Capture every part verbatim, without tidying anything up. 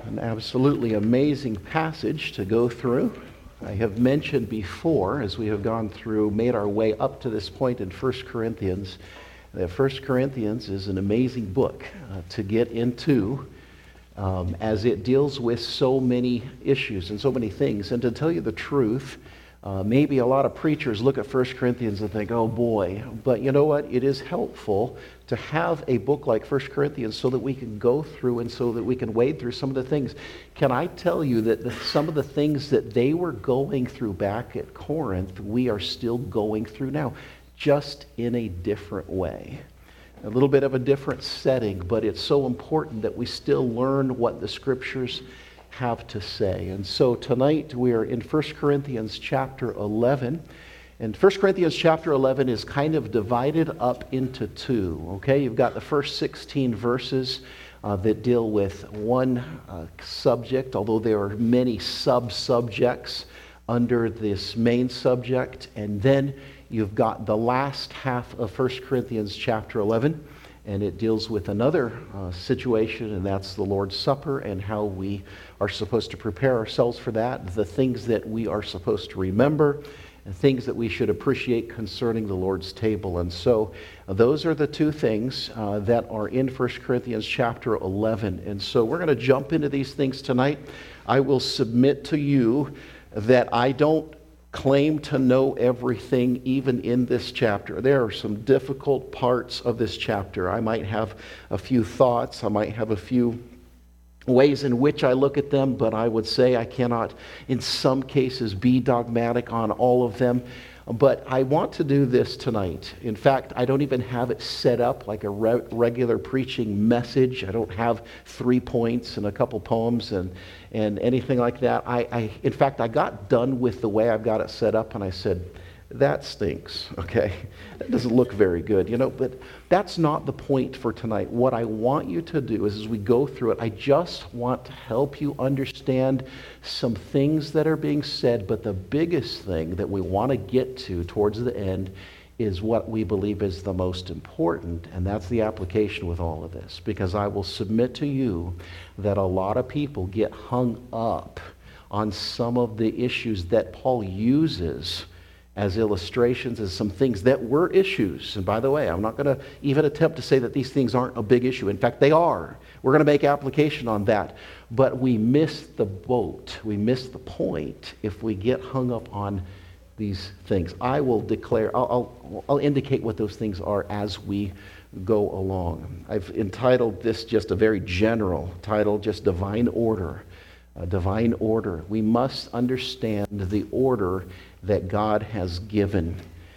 An absolutely amazing passage to go through. I have mentioned before, as we have gone through, made our way up to this point in First Corinthians, that First Corinthians is an amazing book uh, to get into um, as it deals with so many issues and so many things. And to tell you the truth, uh, maybe a lot of preachers look at First Corinthians and think, oh boy, but you know what? It is helpful to have a book like First Corinthians so that we can go through and so that we can wade through some of the things. Can I tell you that the, some of the things that they were going through back at Corinth, we are still going through now, just in a different way. A little bit of a different setting, but it's so important that we still learn what the Scriptures have to say. And so tonight we are in First Corinthians chapter eleven. And First Corinthians chapter eleven is kind of divided up into two, okay? You've got the first sixteen verses uh, that deal with one uh, subject, although there are many sub-subjects under this main subject. And then you've got the last half of First Corinthians chapter eleven, and it deals with another uh, situation, and that's the Lord's Supper and how we are supposed to prepare ourselves for that, the things that we are supposed to remember, and things that we should appreciate concerning the Lord's table. And so uh, those are the two things uh, that are in First Corinthians chapter eleven. And so we're going to jump into these things tonight. I will submit to you that I don't claim to know everything even in this chapter. There are some difficult parts of this chapter. I might have a few thoughts. I might have a few ways in which I look at them, but I would say I cannot, in some cases, be dogmatic on all of them. But I want to do this tonight. In fact, I don't even have it set up like a re- regular preaching message. I don't have three points and a couple poems and, and anything like that. I, I, in fact, I got done with the way I've got it set up, and I said, that stinks, okay? That doesn't look very good, you know, but that's not the point for tonight. What I want you to do is, as we go through it, I just want to help you understand some things that are being said, but the biggest thing that we want to get to towards the end is what we believe is the most important, and that's the application with all of this. Because I will submit to you that a lot of people get hung up on some of the issues that Paul uses as illustrations, as some things that were issues. And by the way, I'm not going to even attempt to say that these things aren't a big issue. In fact, they are. We're going to make application on that. But we miss the boat. We miss the point if we get hung up on these things. I will declare, I'll, I'll, I'll indicate what those things are as we go along. I've entitled this just a very general title, just Divine Order. A divine order. We must understand the order that God has given.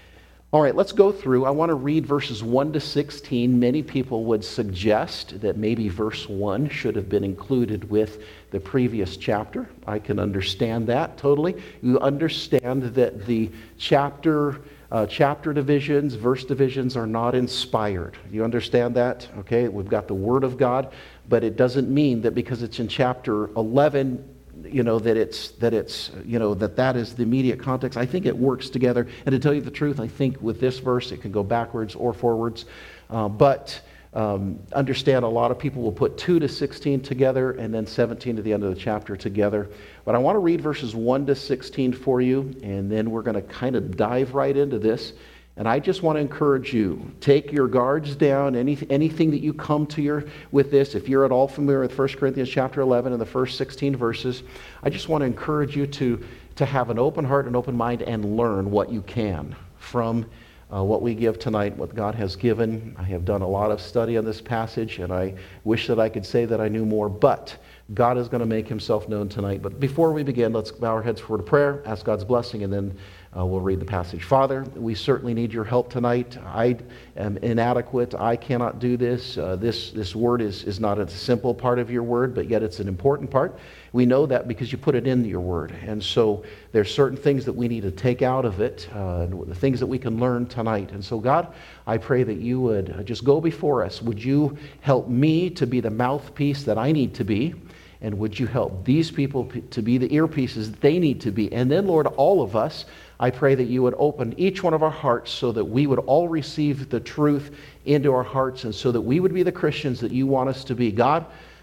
All right, let's go through. I want to read verses one to sixteen. Many people would suggest that maybe verse one should have been included with the previous chapter. I can understand that totally. You understand that the chapter uh, chapter divisions, verse divisions are not inspired. You understand that? Okay, we've got the Word of God, but it doesn't mean that because it's in chapter eleven, you know, that it's, that it's, you know, that that is the immediate context. I think it works together. And to tell you the truth, I think with this verse, it can go backwards or forwards. Uh, but um, understand a lot of people will put two to sixteen together and then seventeen to the end of the chapter together. But I want to read verses one to sixteen for you, and then we're going to kind of dive right into this. And I just want to encourage you, take your guards down, any, anything that you come to your with this, if you're at all familiar with First Corinthians chapter eleven and the first sixteen verses, I just want to encourage you to, to have an open heart and open mind and learn what you can from uh, what we give tonight, what God has given. I have done a lot of study on this passage, and I wish that I could say that I knew more, but God is going to make himself known tonight. But before we begin, let's bow our heads for a prayer, ask God's blessing, and then Uh, we'll read the passage. Father, we certainly need your help tonight. I am inadequate. I cannot do this. Uh, this this word is, is not a simple part of your word, but yet it's an important part. We know that because you put it in your word. And so there's certain things that we need to take out of it, uh, the things that we can learn tonight. And so God, I pray that you would just go before us. Would you help me to be the mouthpiece that I need to be? And would you help these people to be the earpieces that they need to be? And then, Lord, all of us, I pray that you would open each one of our hearts so that we would all receive the truth into our hearts and so that we would be the Christians that you want us to be. God,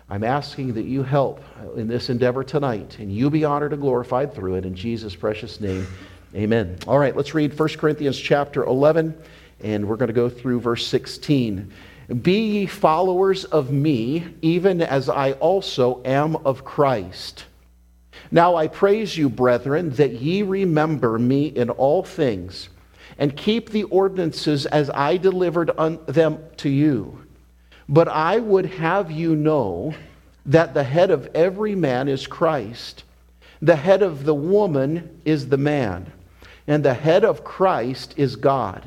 I'm asking that you help in this endeavor tonight, and you be honored and glorified through it. In Jesus' precious name, amen. All right, let's read First Corinthians chapter eleven, and we're going to go through verse sixteen. Be ye followers of me, even as I also am of Christ. Now I praise you, brethren, that ye remember me in all things, and keep the ordinances as I delivered un- them to you. But I would have you know that the head of every man is Christ. The head of the woman is the man, and the head of Christ is God.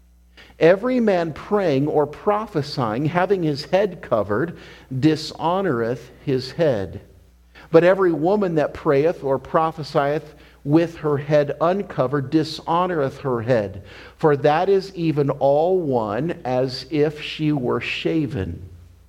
Every man praying or prophesying, having his head covered, dishonoreth his head. But every woman that prayeth or prophesieth with her head uncovered dishonoreth her head. For that is even all one, as if she were shaven.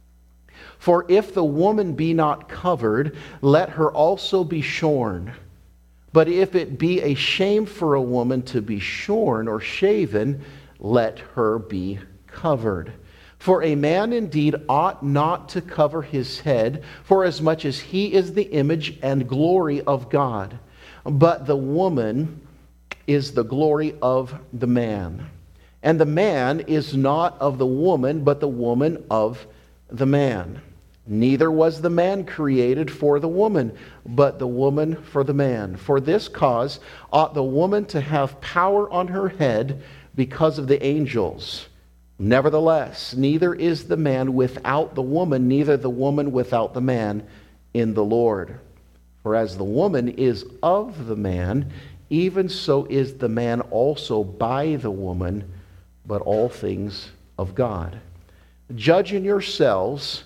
For if the woman be not covered, let her also be shorn. But if it be a shame for a woman to be shorn or shaven, let her be covered. For a man indeed ought not to cover his head, forasmuch as he is the image and glory of God. But the woman is the glory of the man. And the man is not of the woman, but the woman of the man. Neither was the man created for the woman, but the woman for the man. For this cause ought the woman to have power on her head because of the angels. Nevertheless, neither is the man without the woman, neither the woman without the man in the Lord. For as the woman is of the man, even so is the man also by the woman, but all things of God. Judge in yourselves,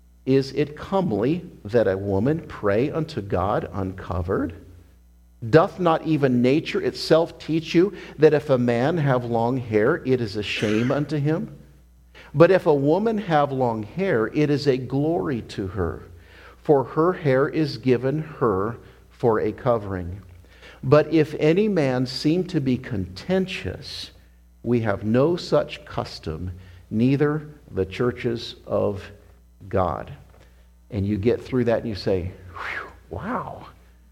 is it comely that a woman pray unto God uncovered? Doth not even nature itself teach you that if a man have long hair, it is a shame unto him? But if a woman have long hair, it is a glory to her, for her hair is given her for a covering. But if any man seem to be contentious, we have no such custom, neither the churches of God. And you get through that and you say, wow.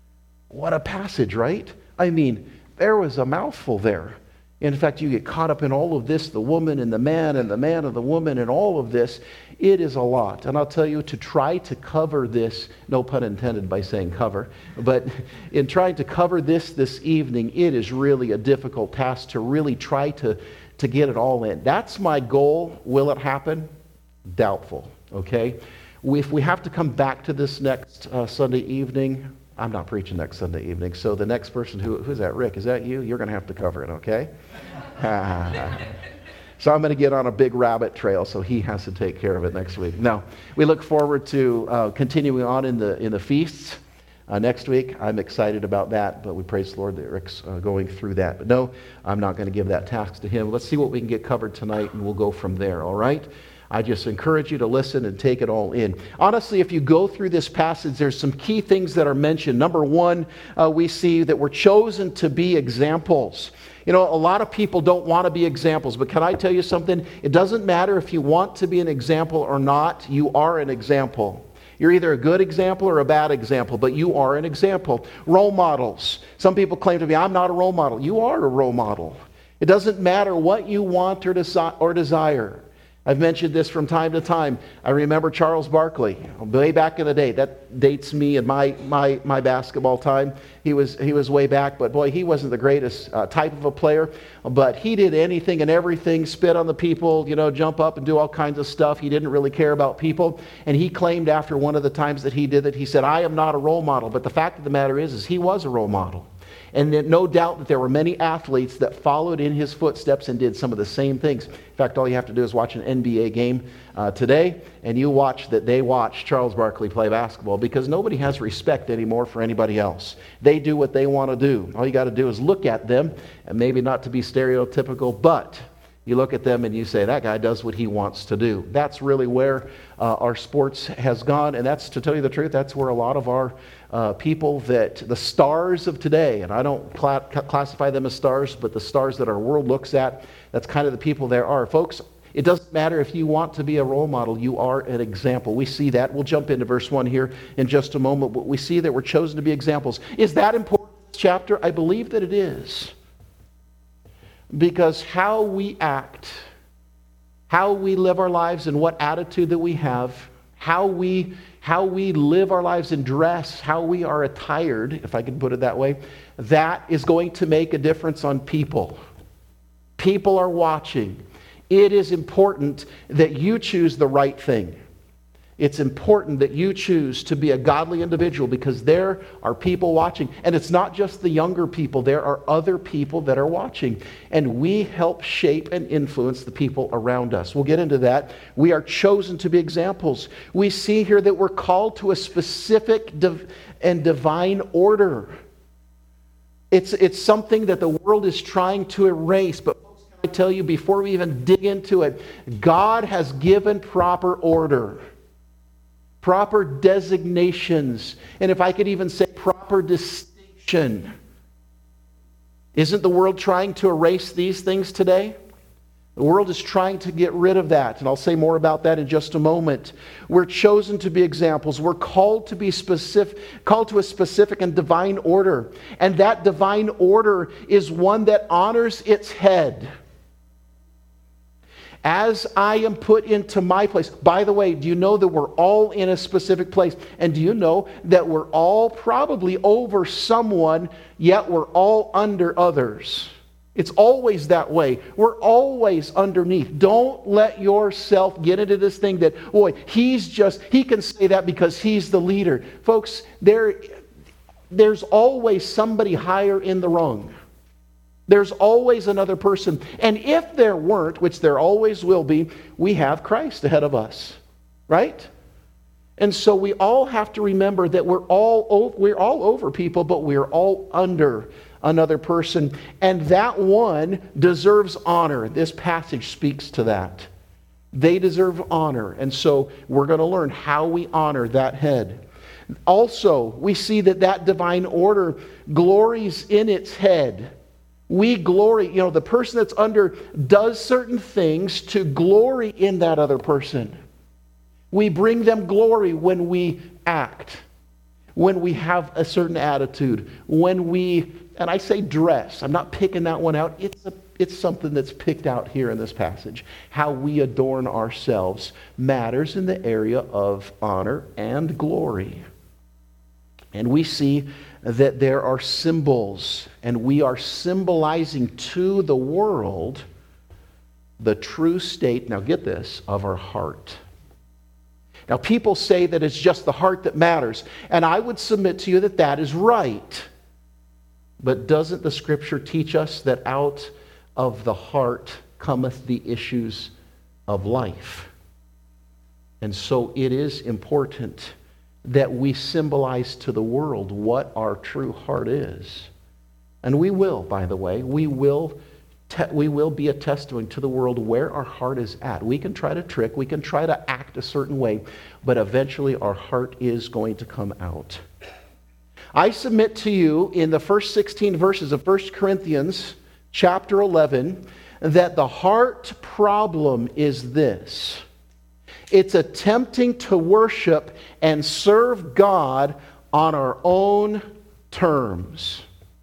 What a passage, right? I mean, there was a mouthful there. In fact, you get caught up in all of this, the woman and the man and the man and the woman and all of this. It is a lot. And I'll tell you, to try to cover this, no pun intended by saying cover, but in trying to cover this this evening, it is really a difficult task to really try to, to get it all in. That's my goal. Will it happen? Doubtful, okay? If we have to come back to this next uh, Sunday evening, I'm not preaching next Sunday evening, so the next person, who, who's that, Rick? Is that you? You're going to have to cover it, okay? So I'm going to get on a big rabbit trail, so he has to take care of it next week. No, we look forward to uh, continuing on in the in the feasts uh, next week. I'm excited about that, but we praise the Lord that Rick's uh, going through that. But no, I'm not going to give that task to him. Let's see what we can get covered tonight, and we'll go from there, all right? I just encourage you to listen and take it all in. Honestly, if you go through this passage, there's some key things that are mentioned. Number one, uh, we see that we're chosen to be examples. You know, a lot of people don't want to be examples, but can I tell you something? It doesn't matter if you want to be an example or not, you are an example. You're either a good example or a bad example, but you are an example. Role models. Some people claim to be, I'm not a role model. You are a role model. It doesn't matter what you want or, desi- or desire. I've mentioned this from time to time. I remember Charles Barkley, way back in the day. That dates me and my my my basketball time. He was he was way back, but boy, he wasn't the greatest uh, type of a player. But he did anything and everything, spit on the people, you know, jump up and do all kinds of stuff. He didn't really care about people. And he claimed after one of the times that he did it, he said, I am not a role model. But the fact of the matter is, is he was a role model. And no doubt that there were many athletes that followed in his footsteps and did some of the same things. In fact, all you have to do is watch an N B A game uh, today, and you watch that they watch Charles Barkley play basketball, because nobody has respect anymore for anybody else. They do what they want to do. All you got to do is look at them, and maybe not to be stereotypical, but you look at them and you say, that guy does what he wants to do. That's really where uh, our sports has gone, and that's, to tell you the truth, that's where a lot of our uh, people that, the stars of today, and I don't cl- classify them as stars, but the stars that our world looks at, that's kind of the people there are. Folks, It doesn't matter if you want to be a role model, you are an example. We see that. We'll jump into verse one here in just a moment, but we see that we're chosen to be examples. Is that important in this chapter? I believe that it is. Because how we act, how we live our lives, and what attitude that we have, how we, how we live our lives and dress, how we are attired, if I can put it that way, that is going to make a difference on people. People are watching. It is important that you choose the right thing. It's important that you choose to be a godly individual because there are people watching. And it's not just the younger people. There are other people that are watching. And we help shape and influence the people around us. We'll get into that. We are chosen to be examples. We see here that we're called to a specific div- and divine order. It's, it's something that the world is trying to erase, but I tell you, before we even dig into it, God has given proper order, proper designations, and if I could even say proper distinction. Isn't the world trying to erase these things today? The world is trying to get rid of that, and I'll say more about that in just a moment. We're chosen to be examples. We're called to be specific, called to a specific and divine order, and that divine order is one that honors its head. As I am put into my place. By the way, do you know that we're all in a specific place? And do you know that we're all probably over someone, yet we're all under others? It's always that way. We're always underneath. Don't let yourself get into this thing that, boy, he's just, he can say that because he's the leader. Folks, there, there's always somebody higher in the rung. There's always another person. And if there weren't, which there always will be, we have Christ ahead of us. Right? And so we all have to remember that we're all, we're all over people, but we're all under another person. And that one deserves honor. This passage speaks to that. They deserve honor. And so we're going to learn how we honor that head. Also, we see that that divine order glories in its head. We glory, you know, the person that's under does certain things to glory in that other person. We bring them glory when we act, when we have a certain attitude, when we, and I say dress, I'm not picking that one out. It's a, it's something that's picked out here in this passage. How we adorn ourselves matters in the area of honor and glory. And we see that there are symbols, and we are symbolizing to the world the true state, now get this, of our heart. Now people say that it's just the heart that matters, and I would submit to you that that is right. But doesn't the Scripture teach us that out of the heart cometh the issues of life? And so it is important that we symbolize to the world what our true heart is. And we will, by the way, we will te- we will be a testimony to the world where our heart is at. We can try to trick, we can try to act a certain way, but eventually our heart is going to come out. I submit to you in the first sixteen verses of First Corinthians chapter eleven that the heart problem is this. It's attempting to worship and serve God on our own terms.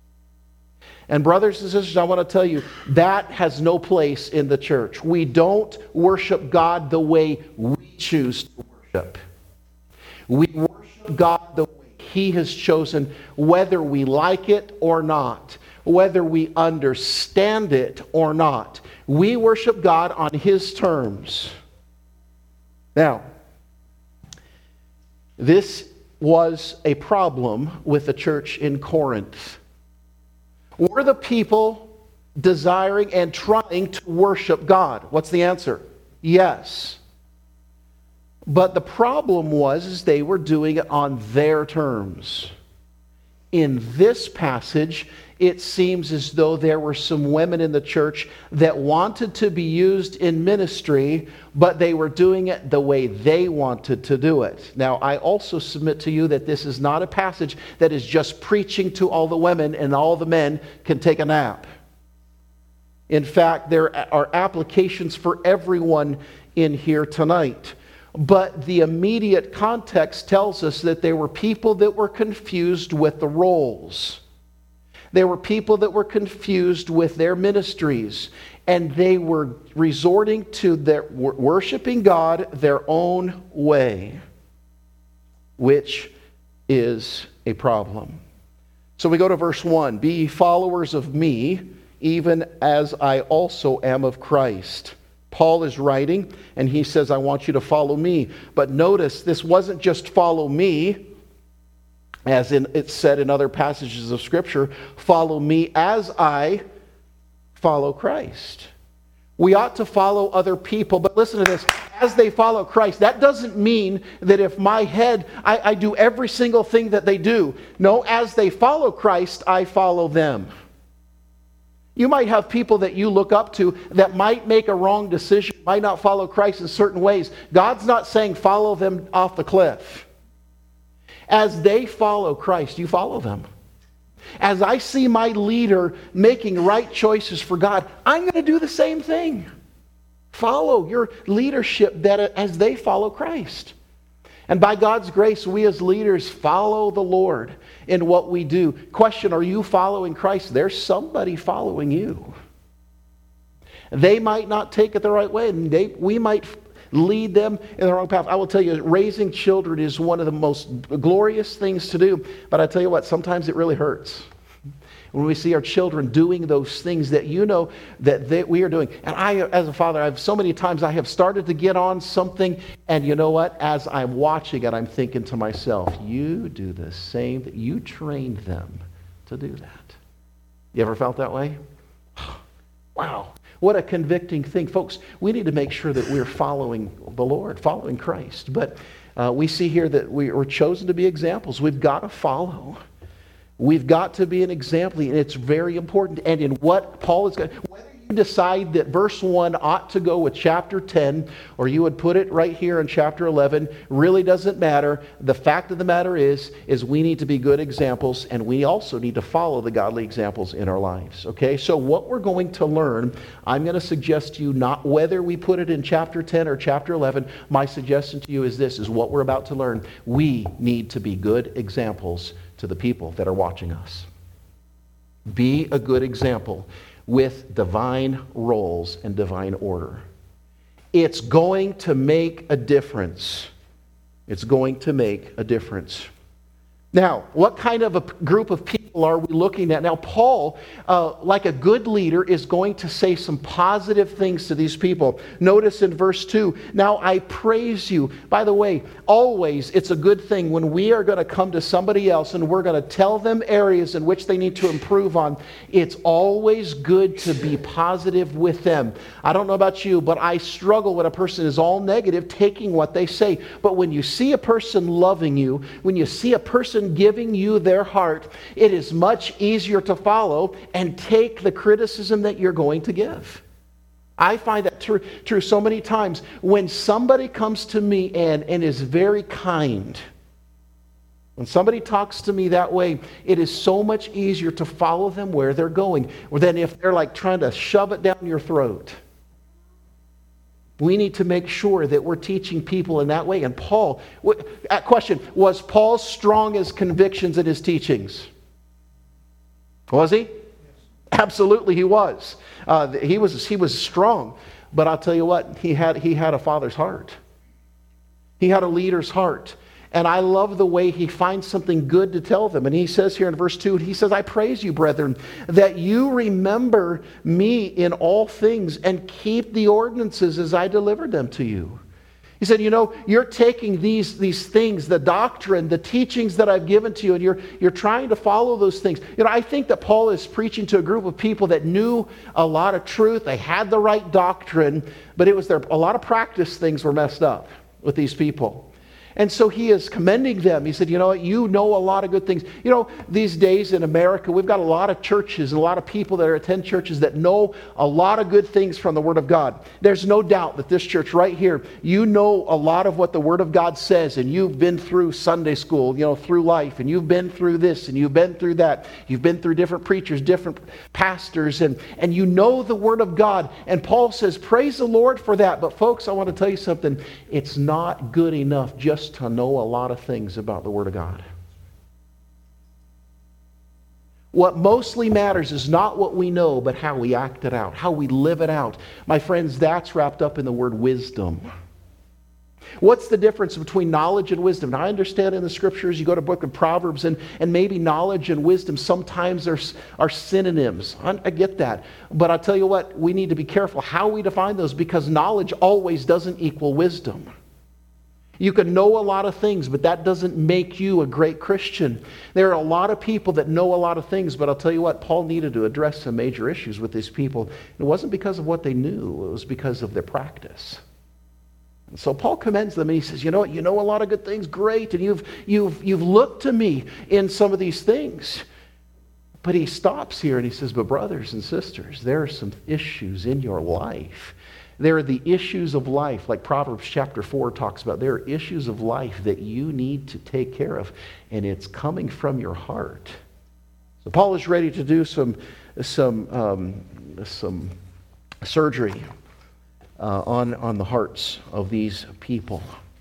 And brothers and sisters, I want to tell you, that has no place in the church. We don't worship God the way we choose to worship. We worship God the way He has chosen, whether we like it or not, whether we understand it or not. We worship God on His terms. Now, this was a problem with the church in Corinth. Were the people desiring and trying to worship God? What's the answer? Yes. But the problem was is they were doing it on their terms. In this passage, it seems as though there were some women in the church that wanted to be used in ministry, but they were doing it the way they wanted to do it. Now, I also submit to you that this is not a passage that is just preaching to all the women and all the men can take a nap. In fact, there are applications for everyone in here tonight. But the immediate context tells us that there were people that were confused with the roles. There were people that were confused with their ministries, and they were resorting to their worshiping God their own way, which is a problem. So we go to verse one. Be ye followers of me, even as I also am of Christ. Paul is writing, and he says, I want you to follow me. But notice, this wasn't just follow me, as in it's said in other passages of Scripture, follow me as I follow Christ. We ought to follow other people, but listen to this, as they follow Christ, that doesn't mean that if my head, I, I do every single thing that they do. No, as they follow Christ, I follow them. You might have people that you look up to that might make a wrong decision, might not follow Christ in certain ways. God's not saying follow them off the cliff. As they follow Christ, you follow them. As I see my leader making right choices for God, I'm going to do the same thing. Follow your leadership that as they follow Christ. And by God's grace, we as leaders follow the Lord in what we do. Question, are you following Christ? There's somebody following you. They might not take it the right way, and they, we might lead them in the wrong path. I will tell you, raising children is one of the most glorious things to do. But I tell you what, sometimes it really hurts. When we see our children doing those things that you know that they, we are doing. And I, as a father, I've so many times I have started to get on something, and you know what? As I'm watching it, I'm thinking to myself, you do the same, you trained them to do that. You ever felt that way? Wow. What a convicting thing. Folks, we need to make sure that we're following the Lord, following Christ. But uh, we see here that we are chosen to be examples. We've got to follow. We've got to be an example, and it's very important. And in what Paul is going to, whether you decide that verse one ought to go with chapter ten, or you would put it right here in chapter eleven, really doesn't matter. The fact of the matter is, is we need to be good examples, and we also need to follow the godly examples in our lives. Okay, so what we're going to learn, I'm going to suggest to you not whether we put it in chapter ten or chapter eleven. My suggestion to you is this, is what we're about to learn. We need to be good examples to the people that are watching us. Be a good example with divine roles and divine order. It's going to make a difference. It's going to make a difference. Now, what kind of a group of people are we looking at? Now, Paul, uh, like a good leader, is going to say some positive things to these people. Notice in verse two, now I praise you. By the way, always it's a good thing when we are going to come to somebody else and we're going to tell them areas in which they need to improve on. It's always good to be positive with them. I don't know about you, but I struggle when a person is all negative, taking what they say. But when you see a person loving you, when you see a person giving you their heart, it is much easier to follow and take the criticism that you're going to give. I find that true, true so many times. When somebody comes to me and, and is very kind, when somebody talks to me that way, it is so much easier to follow them where they're going than if they're like trying to shove it down your throat. We need to make sure that we're teaching people in that way. And Paul, question, was Paul strong as convictions in his teachings? Was he? Yes. Absolutely he was. Uh, he was. He was strong. But I'll tell you what, he had, he had a father's heart. He had a leader's heart. And I love the way he finds something good to tell them. And he says here in verse two, he says, I praise you, brethren, that you remember me in all things and keep the ordinances as I delivered them to you. He said, you know, you're taking these, these things, the doctrine, the teachings that I've given to you, and you're, you're trying to follow those things. You know, I think that Paul is preaching to a group of people that knew a lot of truth. They had the right doctrine, but it was their, a lot of practice things were messed up with these people. And so he is commending them. He said, you know what, you know a lot of good things. You know, these days in America, we've got a lot of churches and a lot of people that attend churches that know a lot of good things from the Word of God. There's no doubt that this church right here, you know a lot of what the Word of God says, and you've been through Sunday school, you know, through life, and you've been through this, and you've been through that. You've been through different preachers, different pastors, and, and you know the Word of God. And Paul says, praise the Lord for that. But folks, I want to tell you something. It's not good enough just to know a lot of things about the Word of God. What mostly matters is not what we know, but how we act it out, how we live it out. My friends, that's wrapped up in the word wisdom. What's the difference between knowledge and wisdom? Now, I understand in the Scriptures, you go to the book of Proverbs, and, and maybe knowledge and wisdom sometimes are, are synonyms. I, I get that. But I'll tell you what, we need to be careful how we define those, because knowledge always doesn't equal wisdom. You can know a lot of things, but that doesn't make you a great Christian. There are a lot of people that know a lot of things, but I'll tell you what, Paul needed to address some major issues with these people. It wasn't because of what they knew, it was because of their practice. And so Paul commends them, and he says, you know what, you know a lot of good things, great, and you've, you've, you've looked to me in some of these things. But he stops here and he says, but brothers and sisters, there are some issues in your life. There are the issues of life, like Proverbs chapter four talks about. There are issues of life that you need to take care of, and it's coming from your heart. So Paul is ready to do some, some, um, some surgery uh, on, on the hearts of these people.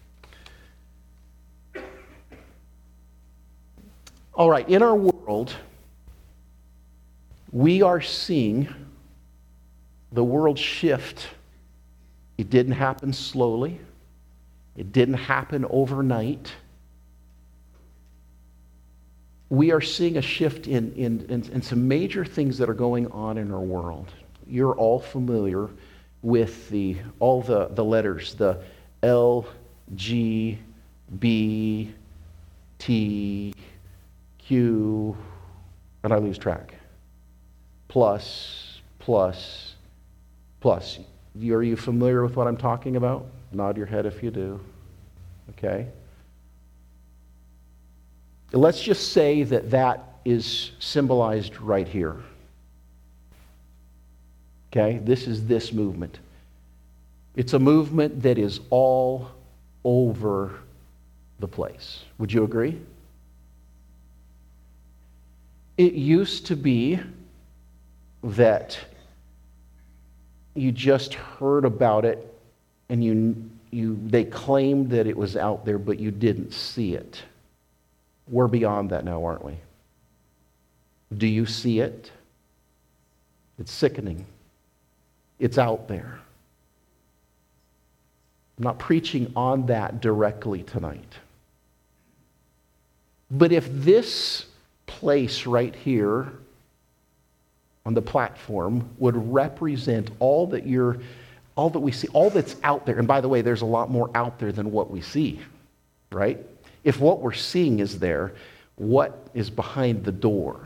All right, in our world, we are seeing the world shift. It didn't happen slowly. It didn't happen overnight. We are seeing a shift in, in, in, in some major things that are going on in our world. You're all familiar with the all the, the letters, the L, G, B, T, Q, and I lose track. Plus, plus, plus. Are you familiar with what I'm talking about? Nod your head if you do. Okay. Let's just say that that is symbolized right here. Okay? This is this movement. It's a movement that is all over the place. Would you agree? It used to be that you just heard about it and you you they claimed that it was out there, but you didn't see it. We're beyond that now, aren't we? Do you see it? It's sickening. It's out there. I'm not preaching on that directly tonight. But if this place right here on the platform would represent all that you're, all that we see, all that's out there, and by the way, there's a lot more out there than what we see, right? If what we're seeing is there, what is behind the door?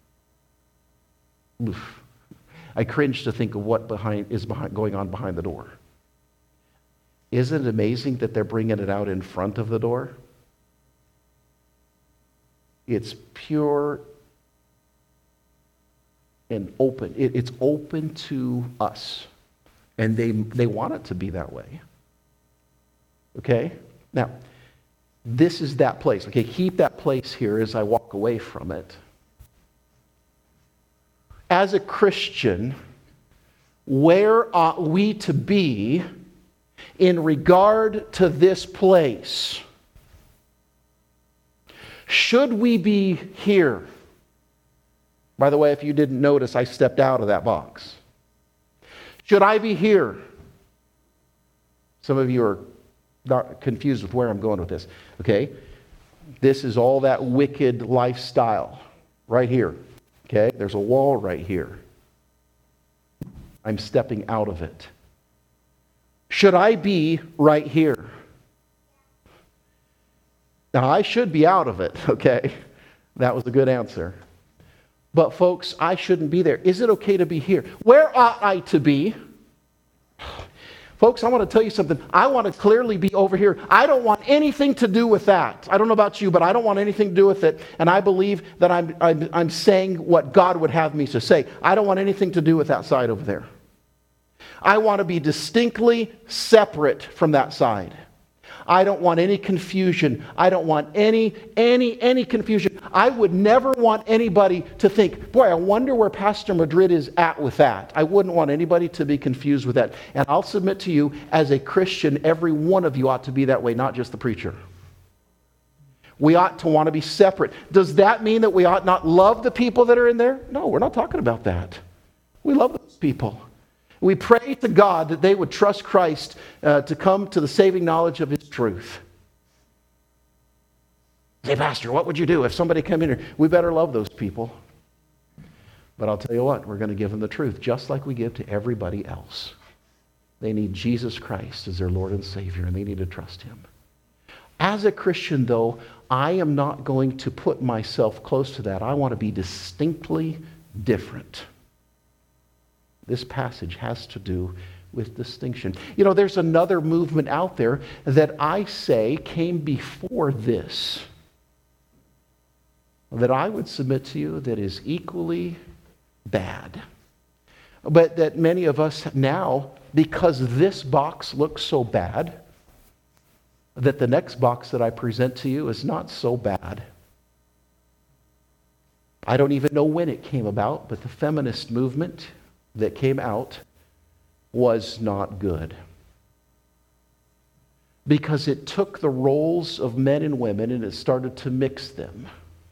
Oof. I cringe to think of what behind is behind, going on behind the door. Isn't it amazing that they're bringing it out in front of the door? It's pure and open. It, it's open to us. And they, they want it to be that way. Okay? Now, this is that place. Okay, keep that place here as I walk away from it. As a Christian, where ought we to be in regard to this place? Should we be here? By the way, if you didn't notice, I stepped out of that box. Should I be here? Some of you are not confused with where I'm going with this. Okay? This is all that wicked lifestyle right here. Okay? There's a wall right here. I'm stepping out of it. Should I be right here? Now, I should be out of it, okay? That was a good answer. But folks, I shouldn't be there. Is it okay to be here? Where ought I to be? Folks, I want to tell you something. I want to clearly be over here. I don't want anything to do with that. I don't know about you, but I don't want anything to do with it. And I believe that I'm, I'm, I'm saying what God would have me to say. I don't want anything to do with that side over there. I want to be distinctly separate from that side. I don't want any confusion. I don't want any, any, any confusion. I would never want anybody to think, boy, I wonder where Pastor Madrid is at with that. I wouldn't want anybody to be confused with that. And I'll submit to you, as a Christian, every one of you ought to be that way, not just the preacher. We ought to want to be separate. Does that mean that we ought not love the people that are in there? No, we're not talking about that. We love those people. We pray to God that they would trust Christ uh, to come to the saving knowledge of His truth. Say, Pastor, what would you do if somebody came in here? We better love those people. But I'll tell you what, we're going to give them the truth, just like we give to everybody else. They need Jesus Christ as their Lord and Savior, and they need to trust Him. As a Christian, though, I am not going to put myself close to that. I want to be distinctly different. This passage has to do with distinction. You know, there's another movement out there that I say came before this, that I would submit to you that is equally bad. But that many of us now, because this box looks so bad, that the next box that I present to you is not so bad. I don't even know when it came about, but the feminist movement that came out was not good. Because it took the roles of men and women and it started to mix them.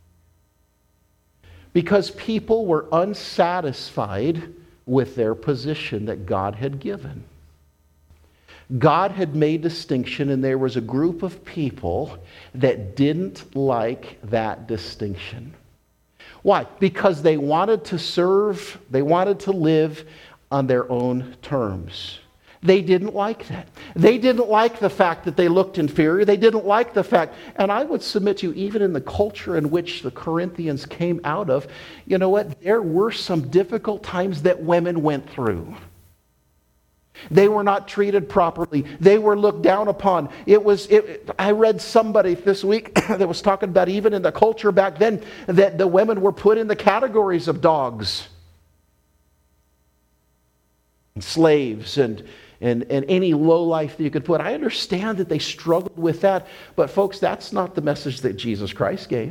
Because people were unsatisfied with their position that God had given. God had made distinction, and there was a group of people that didn't like that distinction. Why? Because they wanted to serve, they wanted to live on their own terms. They didn't like that. They didn't like the fact that they looked inferior. They didn't like the fact, and I would submit to you, even in the culture in which the Corinthians came out of, you know what? There were some difficult times that women went through. They were not treated properly. They were looked down upon. It was. It, I read somebody this week that was talking about even in the culture back then that the women were put in the categories of dogs, and slaves, and and and any low life that you could put. I understand that they struggled with that, but folks, that's not the message that Jesus Christ gave.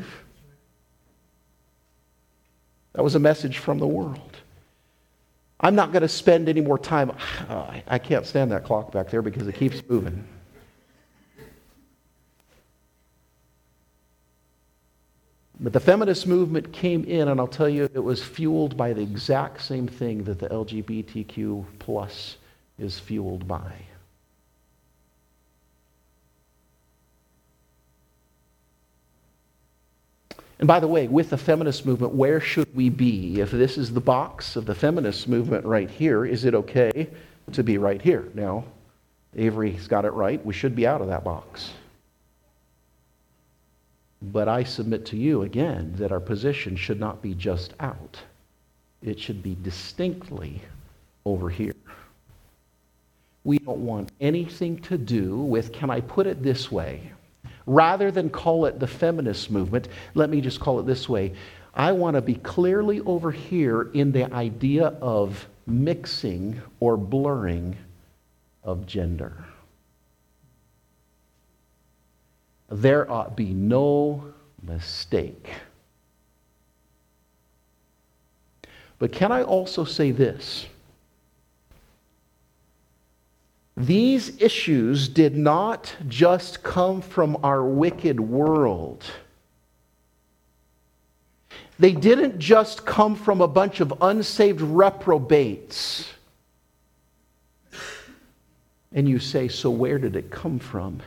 That was a message from the world. I'm not going to spend any more time. Oh, I can't stand that clock back there because it keeps moving. But the feminist movement came in, and I'll tell you, it was fueled by the exact same thing that the L G B T Q plus is fueled by. And by the way, with the feminist movement, where should we be? If this is the box of the feminist movement right here, is it okay to be right here? Now, Avery's got it right. We should be out of that box. But I submit to you again that our position should not be just out. It should be distinctly over here. We don't want anything to do with, can I put it this way? Rather than call it the feminist movement, let me just call it this way. I want to be clearly over here in the idea of mixing or blurring of gender. There ought be no mistake. But can I also say this? These issues did not just come from our wicked world. They didn't just come from a bunch of unsaved reprobates. And you say, so where did it come from?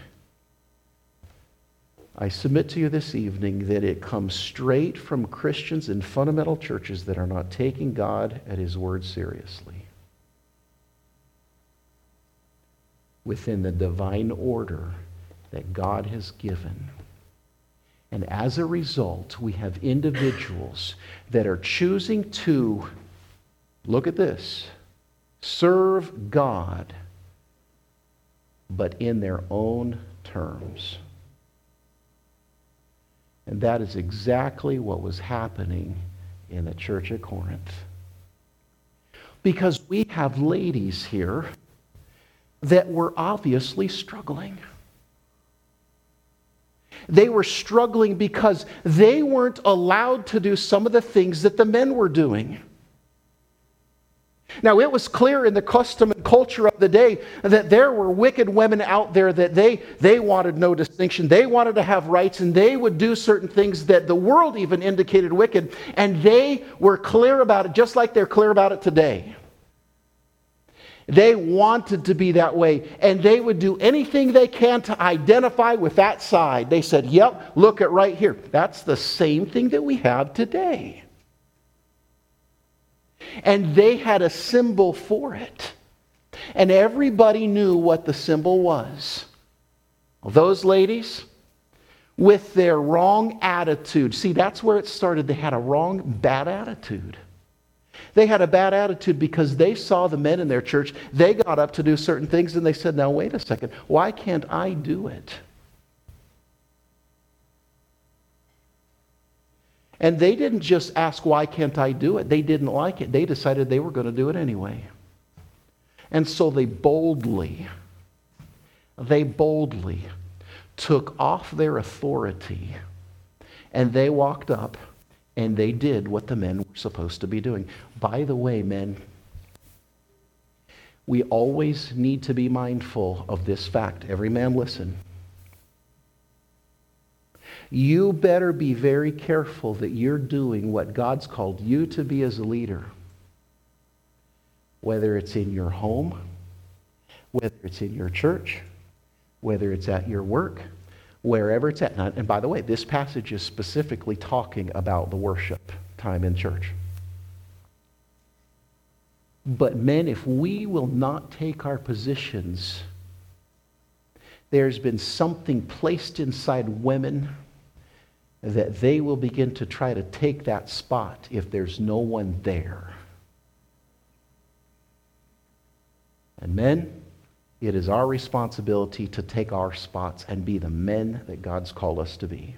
I submit to you this evening that it comes straight from Christians in fundamental churches that are not taking God at His word seriously. Within the divine order that God has given. And as a result, we have individuals that are choosing to, look at this, serve God but in their own terms. And that is exactly what was happening in the church at Corinth. Because we have ladies here that were obviously struggling. They were struggling because they weren't allowed to do some of the things that the men were doing. Now, it was clear in the custom and culture of the day that there were wicked women out there that they, they wanted no distinction. They wanted to have rights, and they would do certain things that the world even indicated wicked, and they were clear about it, just like they're clear about it today. They wanted to be that way, and they would do anything they can to identify with that side. They said, yep, look at right here. That's the same thing that we have today. And they had a symbol for it. And everybody knew what the symbol was. Those ladies, with their wrong attitude. See, that's where it started. They had a wrong, bad attitude. They had a bad attitude because they saw the men in their church. They got up to do certain things and they said, now wait a second, why can't I do it? And they didn't just ask, why can't I do it? They didn't like it. They decided they were going to do it anyway. And so they boldly, they boldly took off their authority and they walked up and they did what the men were supposed to be doing. By the way, men, we always need to be mindful of this fact. Every man listen. You better be very careful that you're doing what God's called you to be as a leader. Whether it's in your home, whether it's in your church, whether it's at your work, wherever it's at. And by the way, this passage is specifically talking about the worship time in church. But men, if we will not take our positions, there's been something placed inside women that they will begin to try to take that spot if there's no one there. And men, it is our responsibility to take our spots and be the men that God's called us to be.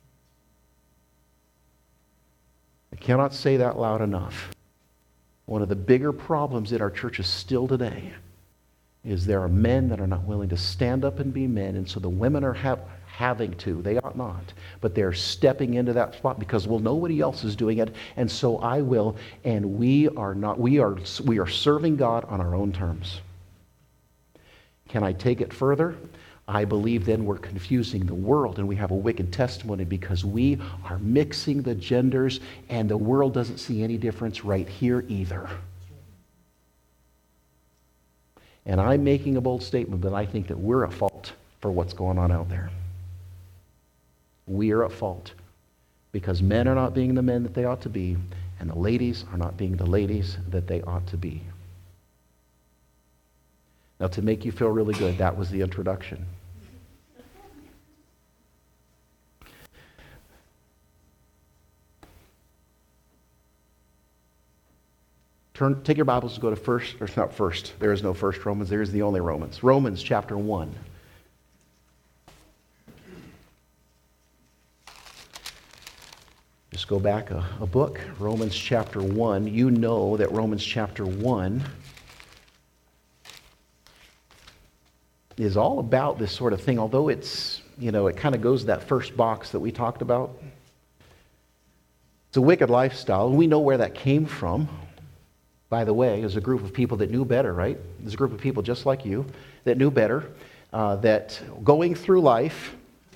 I cannot say that loud enough. One of the bigger problems in our churches still today is there are men that are not willing to stand up and be men, and so the women are ha- having to. They ought not. But they're stepping into that spot because, well, nobody else is doing it, and so I will. And we are not. We are, we are serving God on our own terms. Can I take it further? I believe then we're confusing the world and we have a wicked testimony because we are mixing the genders and the world doesn't see any difference right here either. And I'm making a bold statement, but I think that we're at fault for what's going on out there. We are at fault because men are not being the men that they ought to be, and the ladies are not being the ladies that they ought to be. Now, to make you feel really good, that was the introduction. Turn, take your Bibles and go to first, or not first, there is no first Romans, there is the only Romans. Romans chapter one. Just go back a, a book, Romans chapter one. You know that Romans chapter one is all about this sort of thing, although it's, you know, it kind of goes to that first box that we talked about. It's a wicked lifestyle, and we know where that came from. By the way, as a group of people that knew better, right? There's a group of people just like you that knew better, uh, that going through life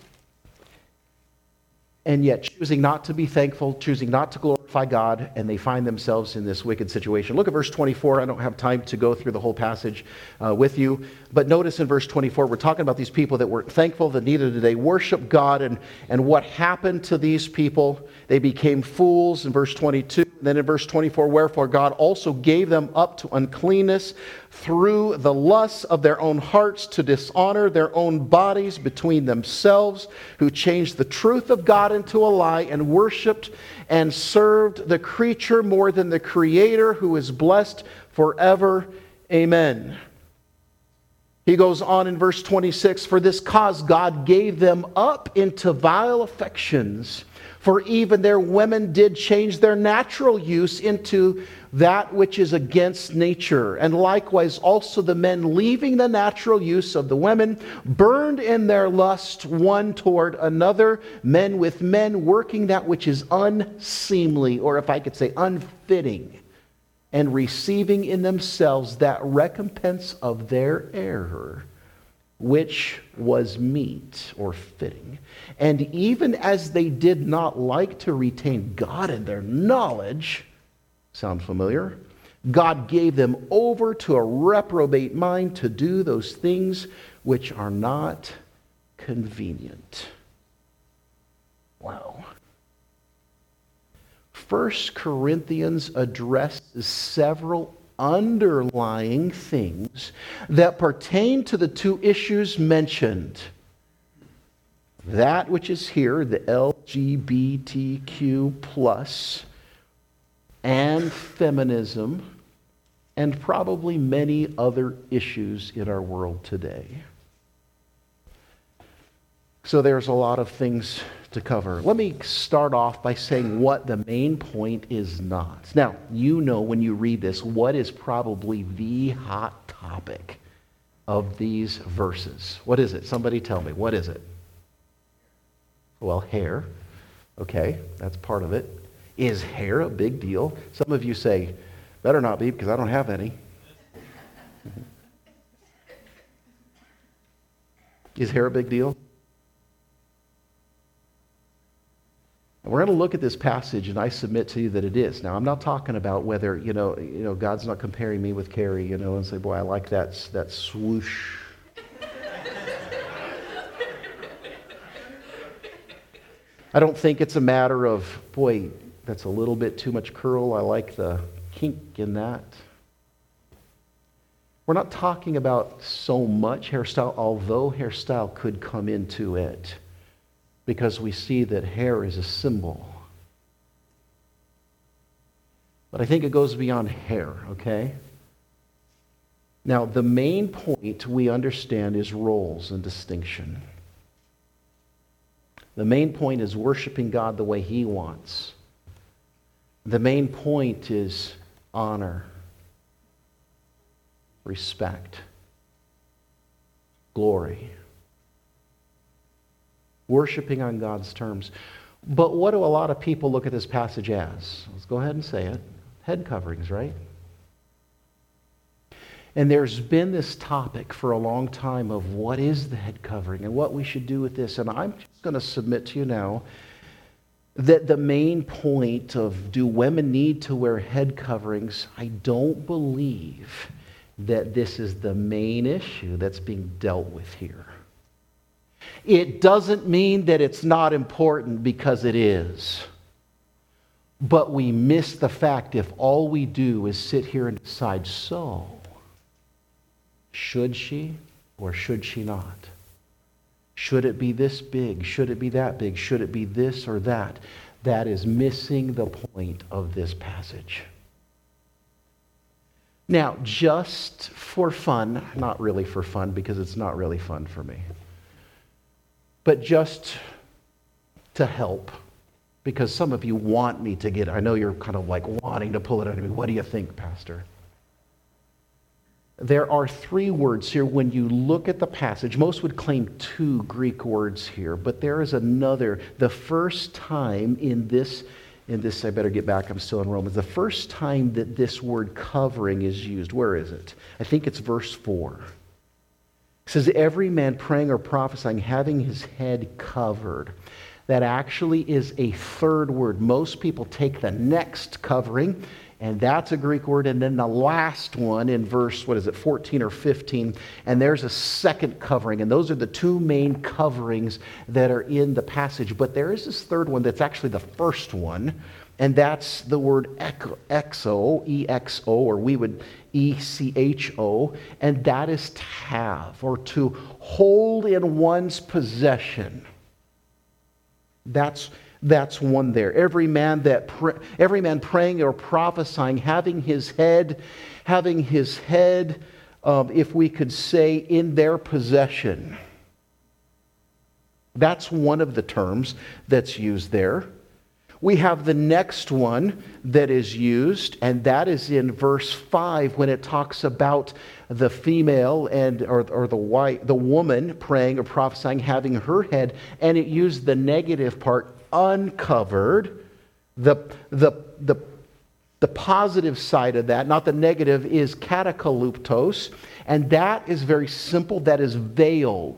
and yet choosing not to be thankful, choosing not to glorify God, and they find themselves in this wicked situation. Look at verse twenty-four. I don't have time to go through the whole passage uh, with you, but notice in verse twenty-four, we're talking about these people that weren't thankful, that needed to they worship God, and, and what happened to these people? They became fools in verse twenty-two. Then in verse twenty-four, wherefore God also gave them up to uncleanness through the lusts of their own hearts to dishonor their own bodies between themselves, who changed the truth of God into a lie and worshipped and served the creature more than the Creator, who is blessed forever. Amen. He goes on in verse twenty-six, "For this cause God gave them up into vile affections. For even their women did change their natural use into that which is against nature. And likewise also the men, leaving the natural use of the women, burned in their lust one toward another, men with men, working that which is unseemly," or if I could say unfitting, "and receiving in themselves that recompense of their error, which was meet," or fitting. "And even as they did not like to retain God in their knowledge," sound familiar? "God gave them over to a reprobate mind to do those things which are not convenient." Wow. First Corinthians addresses several underlying things that pertain to the two issues mentioned. That which is here, the L G B T Q plus, and feminism, and probably many other issues in our world today. So there's a lot of things to cover. Let me start off by saying what the main point is not. Now, you know when you read this, what is probably the hot topic of these verses? What is it? Somebody tell me. What is it? Well, hair. Okay, that's part of it. Is hair a big deal? Some of you say, better not be because I don't have any. Is hair a big deal? And we're going to look at this passage, and I submit to you that it is. Now, I'm not talking about whether, you know, you know, God's not comparing me with Carrie, you know, and say, boy, I like that, that swoosh. I don't think it's a matter of, boy, that's a little bit too much curl. I like the kink in that. We're not talking about so much hairstyle, although hairstyle could come into it, because we see that hair is a symbol. But I think it goes beyond hair, okay? Now, the main point we understand is roles and distinction. The main point is worshiping God the way He wants. The main point is honor, respect, glory. Worshiping on God's terms. But what do a lot of people look at this passage as? Let's go ahead and say it. Head coverings, right? And there's been this topic for a long time of what is the head covering and what we should do with this. And I'm just going to submit to you now that the main point of do women need to wear head coverings, I don't believe that this is the main issue that's being dealt with here. It doesn't mean that it's not important, because it is. But we miss the fact if all we do is sit here and decide, so, should she or should she not? Should it be this big? Should it be that big? Should it be this or that? That is missing the point of this passage. Now, just for fun, not really for fun because it's not really fun for me, but just to help, because some of you want me to get it. I know you're kind of like wanting to pull it out of me. What do you think, Pastor? There are three words here when you look at the passage. Most would claim two Greek words here, but there is another. The first time in this, in this, I better get back, I'm still in Romans. The first time that this word covering is used, where is it? I think it's verse four. It says, every man praying or prophesying, having his head covered. That actually is a third word. Most people take the next covering, and that's a Greek word, and then the last one in verse, what is it, fourteen or fifteen, and there's a second covering, and those are the two main coverings that are in the passage. But there is this third one that's actually the first one, and that's the word exo, E X O, or we would E C H O, and that is to have, or to hold in one's possession. That's That's one there. Every man that pr- every man praying or prophesying, having his head, having his head um, if we could say, in their possession. That's one of the terms that's used there. We have the next one that is used, and that is in verse five when it talks about the female and or, or the white, the woman praying or prophesying, having her head, and it used the negative part, uncovered. The the the the positive side of that, not the negative, is katakaluptos, and that is very simple. That is veiled,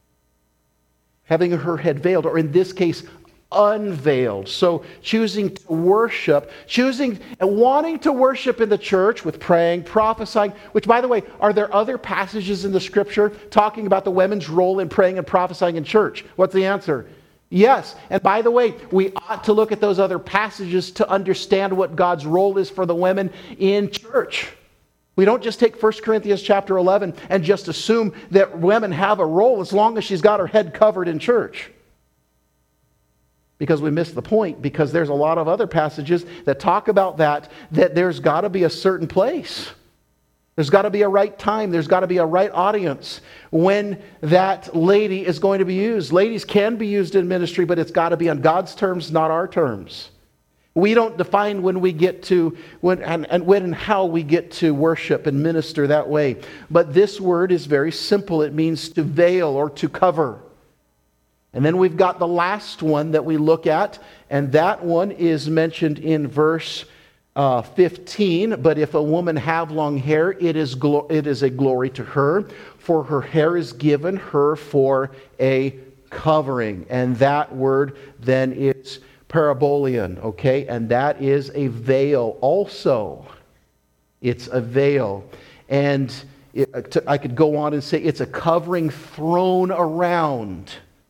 having her head veiled, or in this case, unveiled. So choosing to worship, choosing and wanting to worship in the church with praying, prophesying, which, by the way, are there other passages in the scripture talking about the women's role in praying and prophesying in church? What's the answer? Yes. And by the way, we ought to look at those other passages to understand what God's role is for the women in church. We don't just take First Corinthians chapter eleven and just assume that women have a role as long as she's got her head covered in church. Because we miss the point, because there's a lot of other passages that talk about that, that there's got to be a certain place. There's got to be a right time. There's got to be a right audience when that lady is going to be used. Ladies can be used in ministry, but it's got to be on God's terms, not our terms. We don't define when we get to, when and, and when and how we get to worship and minister that way. But this word is very simple. It means to veil or to cover. And then we've got the last one that we look at, and that one is mentioned in verse uh, fifteen. But if a woman have long hair, it is glo- it is a glory to her, for her hair is given her for a covering. And that word then is parabolion, okay? And that is a veil also. It's a veil. And it, to, I could go on and say it's a covering thrown around.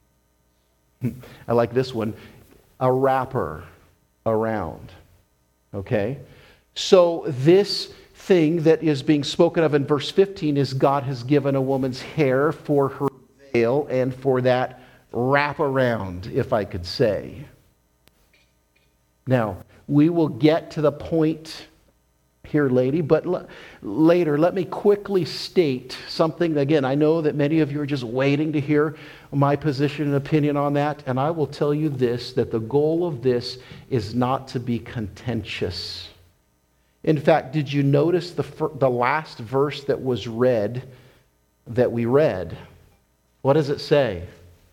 I like this one, a wrapper around. Okay? So this thing that is being spoken of in verse fifteen is God has given a woman's hair for her veil and for that wrap around, if I could say. Now, we will get to the point here, lady, but l- later, let me quickly state something. Again, I know that many of you are just waiting to hear my position and opinion on that, and I will tell you this, that the goal of this is not to be contentious. In fact, did you notice the, fir- the last verse that was read, that we read? What does it say?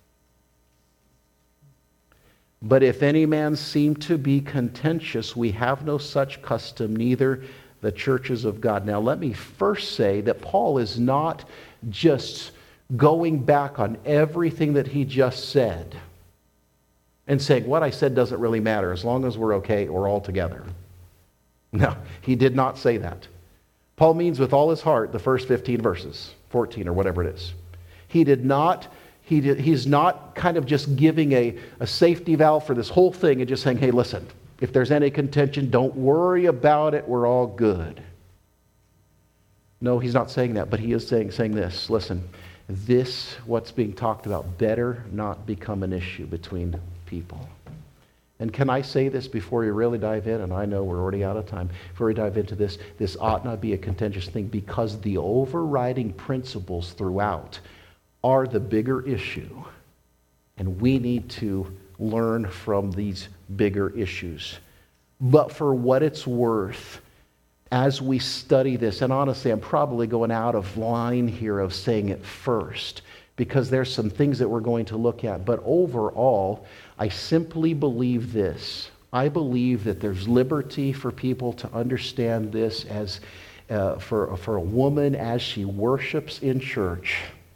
But if any man seem to be contentious, we have no such custom, neither the churches of God. Now, let me first say that Paul is not just going back on everything that he just said and saying, what I said doesn't really matter. As long as we're okay, we're all together. No, he did not say that. Paul means with all his heart the first fifteen verses, fourteen or whatever it is. He did not He did, he's not kind of just giving a, a safety valve for this whole thing and just saying, hey, listen, if there's any contention, don't worry about it. We're all good. No, he's not saying that, but he is saying, saying this. Listen, this, what's being talked about, better not become an issue between people. And can I say this before you really dive in? And I know we're already out of time. Before we dive into this, this ought not be a contentious thing because the overriding principles throughout are the bigger issue. And we need to learn from these bigger issues. But for what it's worth, as we study this, and honestly, I'm probably going out of line here of saying it first, because there's some things that we're going to look at. But overall, I simply believe this. I believe that there's liberty for people to understand this as uh, for, for a woman as she worships in church.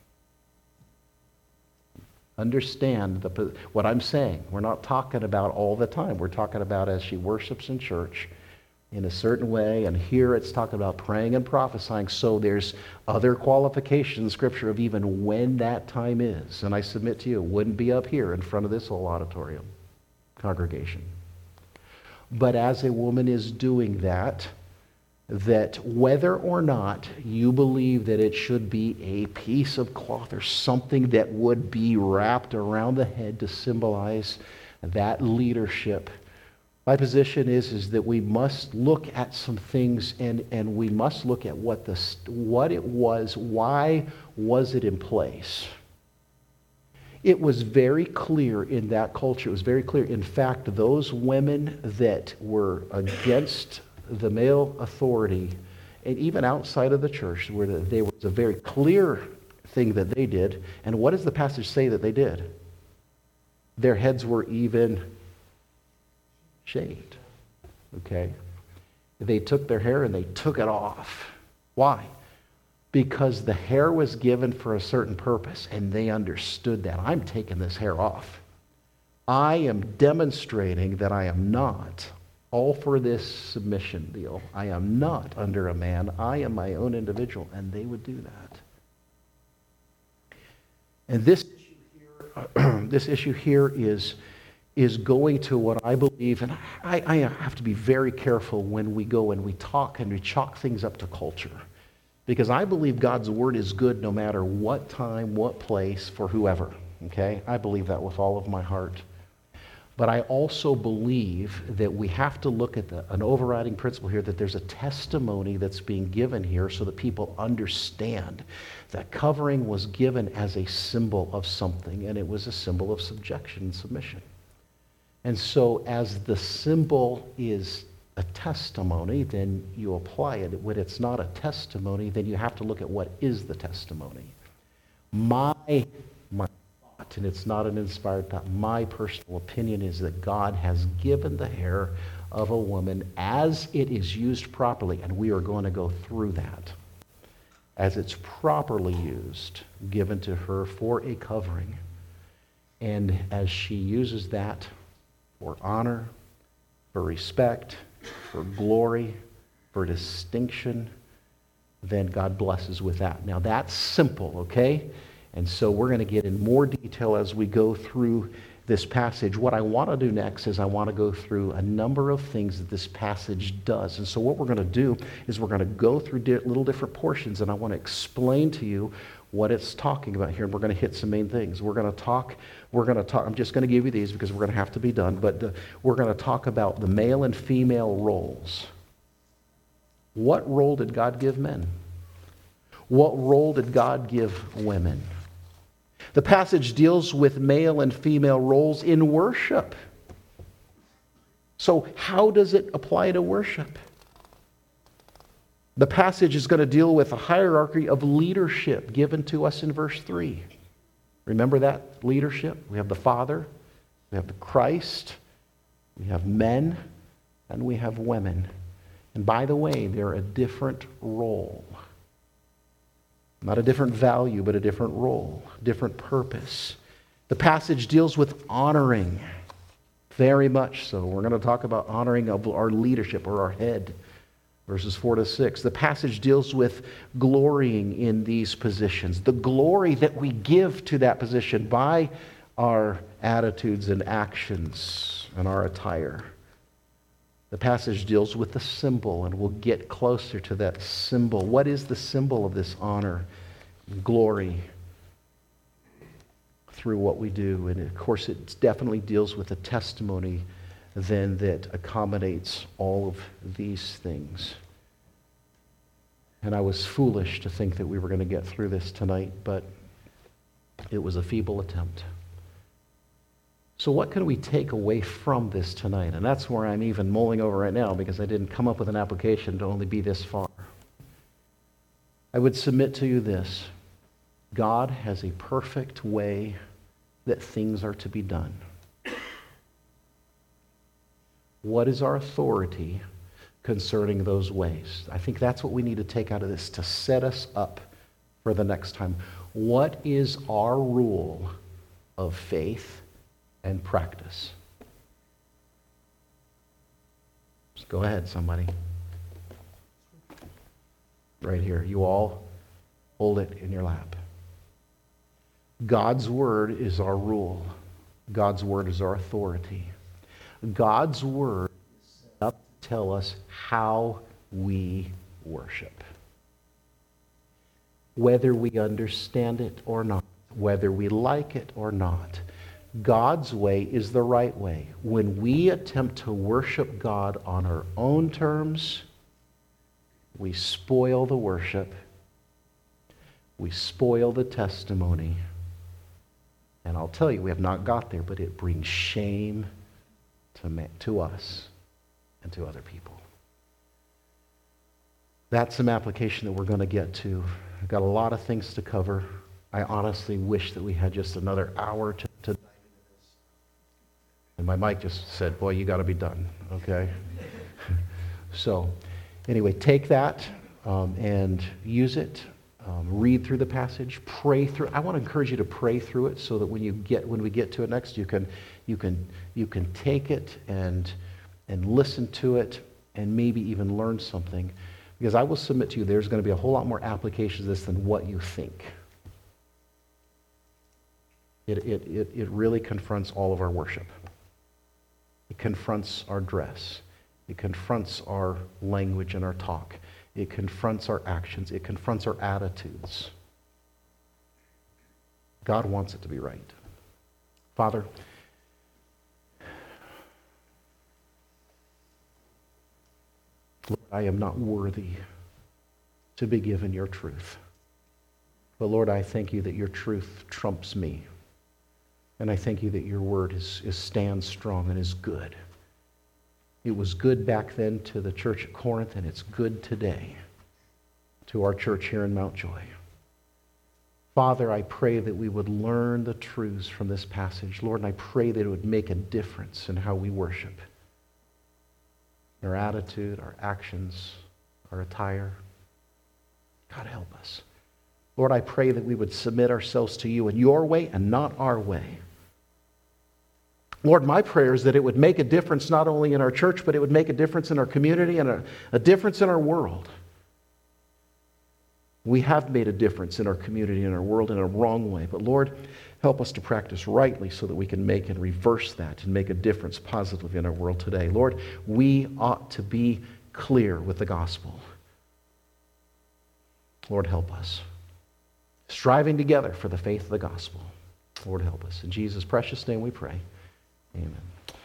Understand the, what I'm saying. We're not talking about all the time. We're talking about as she worships in church in a certain way. And here it's talking about praying and prophesying. So there's other qualifications in Scripture of even when that time is. And I submit to you, it wouldn't be up here in front of this whole auditorium, congregation. But as a woman is doing that, that whether or not you believe that it should be a piece of cloth or something that would be wrapped around the head to symbolize that leadership, My position is, is that we must look at some things, and, and we must look at what, the, what it was, why was it in place. It was very clear in that culture. It was very clear. In fact, those women that were against the male authority, and even outside of the church, where there was a very clear thing that they did. And what does the passage say that they did? Their heads were even shaved. Okay? They took their hair and they took it off. Why? Because the hair was given for a certain purpose, and they understood that. I'm taking this hair off. I am demonstrating that I am not all for this submission deal. I am not under a man. I am my own individual, and they would do that. And this issue here, this issue here is, is going to what I believe, and I, I have to be very careful when we go and we talk and we chalk things up to culture. Because I believe God's word is good no matter what time, what place, for whoever. Okay? I believe that with all of my heart. But I also believe that we have to look at the, an overriding principle here, that there's a testimony that's being given here so that people understand that covering was given as a symbol of something, and it was a symbol of subjection and submission. And so as the symbol is a testimony, then you apply it. When it's not a testimony, then you have to look at what is the testimony. My, my thought, and it's not an inspired thought, my personal opinion is that God has given the hair of a woman as it is used properly, and we are going to go through that. As it's properly used, given to her for a covering. And as she uses that for honor, for respect, for glory, for distinction, then God blesses with that. Now that's simple, okay? And so we're going to get in more detail as we go through this passage. What I want to do next is I want to go through a number of things that this passage does. And so what we're going to do is we're going to go through di- little different portions, and I want to explain to you what it's talking about here. And we're going to hit some main things. We're going to talk, we're going to talk, I'm just going to give you these because we're going to have to be done, but the, we're going to talk about the male and female roles. What role did God give men? What role did God give women? The passage deals with male and female roles in worship. So how does it apply to worship? The passage is going to deal with a hierarchy of leadership given to us in verse three. Remember that leadership? We have the Father, we have the Christ, we have men, and we have women. And by the way, they're a different role. Not a different value, but a different role, different purpose. The passage deals with honoring, very much so. We're going to talk about honoring of our leadership or our head. Verses four to six. The passage deals with glorying in these positions. The glory that we give to that position by our attitudes and actions and our attire. The passage deals with the symbol, and we'll get closer to that symbol. What is the symbol of this honor and glory through what we do? And of course, it definitely deals with a testimony then that accommodates all of these things. And I was foolish to think that we were going to get through this tonight, but it was a feeble attempt. So what can we take away from this tonight? And that's where I'm even mulling over right now, because I didn't come up with an application to only be this far. I would submit to you this. God has a perfect way that things are to be done. What is our authority concerning those ways? I think that's what we need to take out of this to set us up for the next time. What is our rule of faith and practice? Just go ahead, somebody. Right here. You all hold it in your lap. God's word is our rule. God's word is our authority. God's word is set up to tell us how we worship. Whether we understand it or not, whether we like it or not, God's way is the right way. When we attempt to worship God on our own terms, we spoil the worship, we spoil the testimony, and I'll tell you, we have not got there, but it brings shame to, ma- to us and to other people. That's some application that we're going to get to. I've got a lot of things to cover. I honestly wish that we had just another hour to, to dive into this. And my mic just said, boy, you got to be done, okay? So anyway, take that um, and use it. Um, read through the passage, pray through. I want to encourage you to pray through it so that when you get when we get to it next, you can you can you can take it and and listen to it and maybe even learn something. Because I will submit to you, there's going to be a whole lot more applications of this than what you think. It it it, it really confronts all of our worship. It confronts our dress. It confronts our language and our talk. It confronts our actions. It confronts our attitudes. God wants it to be right. Father, Lord, I am not worthy to be given your truth. But Lord, I thank you that your truth trumps me. And I thank you that your word is, is stands strong and is good. It was good back then to the church at Corinth, and it's good today to our church here in Mount Joy. Father, I pray that we would learn the truths from this passage. Lord, and I pray that it would make a difference in how we worship. Our attitude, our actions, our attire. God, help us. Lord, I pray that we would submit ourselves to you in your way and not our way. Lord, my prayer is that it would make a difference not only in our church, but it would make a difference in our community and a, a difference in our world. We have made a difference in our community and our world in a wrong way. But Lord, help us to practice rightly so that we can make and reverse that and make a difference positively in our world today. Lord, we ought to be clear with the gospel. Lord, help us. Striving together for the faith of the gospel. Lord, help us. In Jesus' precious name we pray. Amen.